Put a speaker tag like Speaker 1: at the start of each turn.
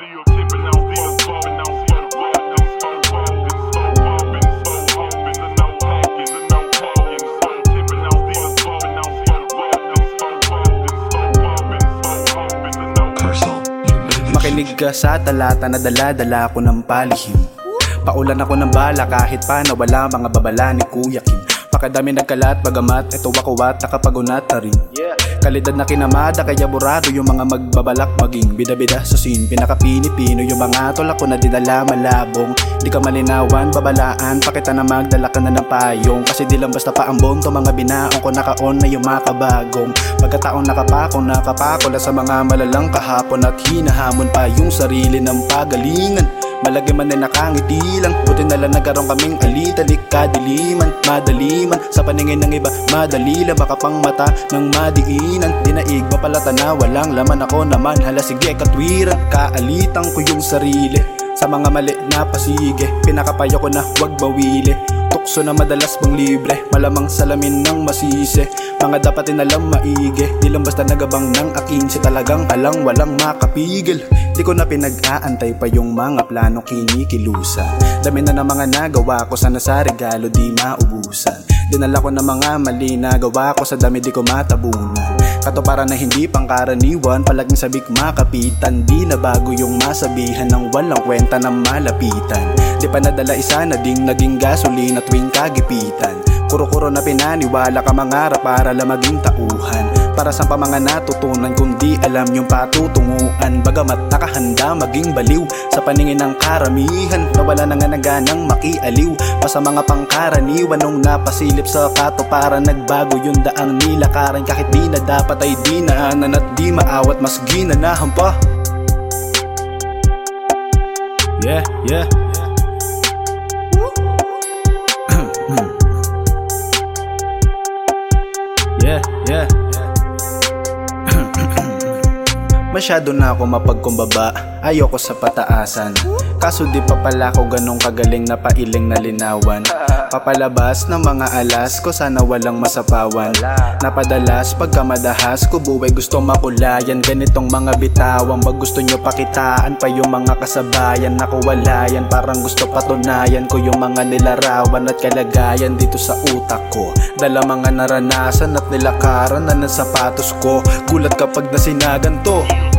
Speaker 1: Makinig ka sa talata na dala-dala ko ng palihim. Paulan ako ng bala kahit pa na wala mga babala ni Kuya Kim. Pakadami nagkalat bagamat ito wakuwat nakapagunat na rin. Kalidad na kinamada kaya burado yung mga magbabalak maging bida-bida sa scene. Pinaka-Pilipino yung mga tolak ko na dinala malabong. Di ka malinawan, babalaan, pakita na magdala ka na ng payong. Kasi di lang basta paambon to mga binaong ko naka-on na yung makabagong. Pagkataong nakapako sa mga malalang kahapon at hinahamon pa yung sarili ng pagalingan. Malagi man na nakangiti lang, buti na lang nagkaroon kaming alitalik kadiliman, madaliman sa paningin ng iba, madali lang baka pang mata ng madiinan. Dinaig mapalata na walang laman ako naman, hala sige katwiran, kaalitan ko yung sarili sa mga mali na pasige, pinakapayo ko na wag bawili. Tukso na madalas pang libre, malamang salamin ng masisi. Mga dapat inalam maigi, di lang basta nagabang ng aking si talagang halang walang makapigil. Di ko na pinag-aantay pa yung mga plano kinikilusan. Dami na ng mga nagawa ko, sana sa regalo di maubusan. Dinala ko na mga mali na gawa ko, sa dami di ko matabunan. Katuparan na hindi pangkaraniwan, palaging sabik makapitan. Di na bago yung masabihan ng walang kwenta ng malapitan. Di pa nadala isa na ding naging gasolina tuwing kagipitan. Kuro-kuro na pinaniwala ka mangarap para lang maging tauhan. Para sa pa mga natutunan kung di alam yung patutunguan. Bagamat nakahanda maging baliw sa paningin ng karamihan, nawala na nga naganang makialiw pa sa mga pangkaraniwan. Nung napasilip sa katuparan, nagbago yung daang nilakaran. Kahit di na dapat ay di naanan at di maawat, mas ginanahan pa. Yeah. Yeah. Masyado na ako mapagkumbaba, ayoko sa pataasan. Kaso di pa pala ako ganong kagaling na pailing na linawan. Papalabas ng mga alas ko, sana walang masapawan. Napadalas pagka madahas ko, buhay gusto makulayan. Ganitong mga bitawan, wag gusto nyo pakitaan pa yung mga kasabayan. Ako wala yan, parang gusto patunayan ko yung mga nilarawan at kalagayan dito sa utak ko. Dala mga naranasan at nilakaran na ng sapatos ko. Gulat kapag nasinagan to.